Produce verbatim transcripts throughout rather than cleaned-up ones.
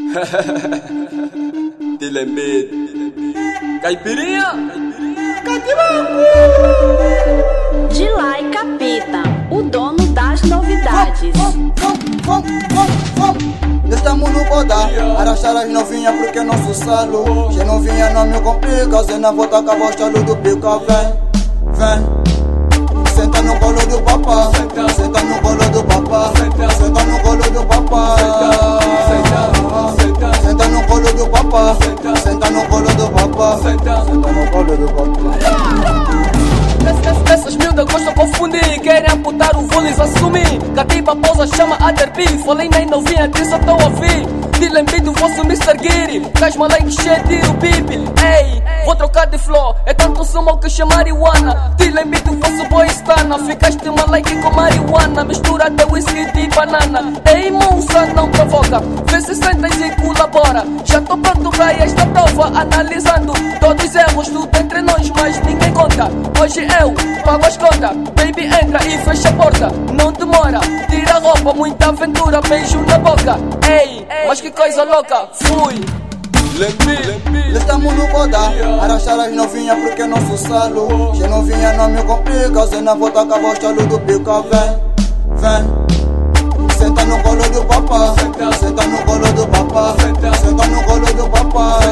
Tilembido. Caipirinha. Dilai Capita, o dono das novidades. Estamos no bodá, arrastar as novinhas porque nosso salo. Se novinha não me complica, se não volta com a voz do pica. Vem, vem, senta no colo do papá, senta no colo do papá, senta no colo do papá, senta no colo do papá, senta no colo do papá, senta no colo do papá. Essas miúdas gostam de confundir, querem amputar o vôlei, assumir. Catiba pousa, chama a derby. Falei nem novinha, disse eu tô a ouvir. Dilembido, fosse o mister Giri. Tás malai cheio, tiro bibi. Ei, vou trocar de flow. É tanto sumo que chama marihuana. Dilembido, fosse boa estana. Ficaste malai com marihuana. Mistura de whisky e banana. Ei, moça, não provoca. Vê se sentas e colabora. Já tô pronto pra esta prova. Analisando todos os erros, tudo entre nós, mas ninguém conta. Hoje eu pago as contas. Baby, entra e fecha a porta. Não demora, tira a roupa, muita aventura, beijo na boca. Ei, mas que coisa louca, fui. Estamos no bodá, arrastar as novinhas porque nosso salo. Se novinha não me complica, se não volta com a voz do pica. Vem, vem, senta no colo do papá, senta no colo do papá, senta no colo do papá,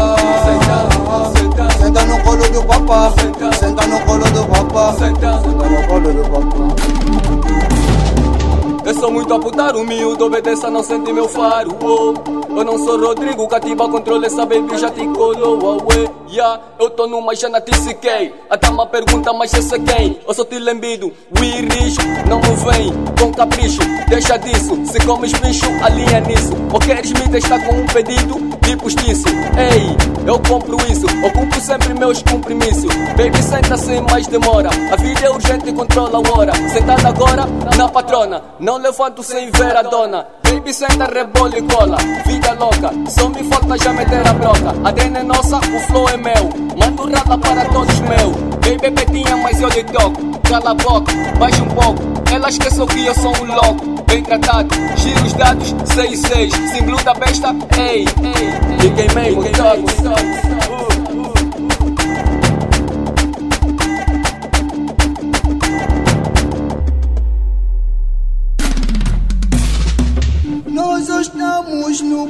senta no colo do papá, senta no colo do papá, senta no colo do papá. Eu sou muito a putar, humilde, obedeça, não sente meu faro. Oh. Eu não sou Rodrigo, cativa, controle essa baby, já te colou away. Yeah, eu tô numa, já na T C K. A dama pergunta, mas esse é quem? Eu sou Tilembido, we rich, não me vem com capricho. Deixa disso, se comes bicho, alinha nisso. Ou queres me testar com um pedido de postiço? Ei, eu compro isso, eu cumpro sempre meus compromissos. Baby, senta sem mais demora. A vida é urgente e controla a hora. Sentada agora na patrona, não levanto sem ver a dona. Baby, senta, rebola e cola. Vida louca, só me falta já meter a broca. A D N é nossa, o flow é meu. Mando rata para todos meu. Baby, betinha, mas eu lhe toco. Cala a boca, baixa um pouco. Ela esqueceu que eu sou um louco. Bem tratado, giro os dados, seis seis. Símbolo da besta, ei, ei. E queimei o toque. Nós estamos no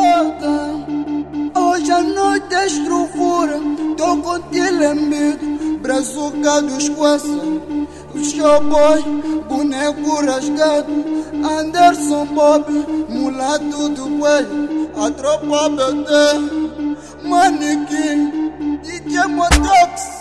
boda. Hoje a noite é estrufura. Tô com Tilembido, brazuca dos coça. O showboy, boneco rasgado. Anderson Bob, mulato do coelho. A tropa B T, manequim, D J Motox.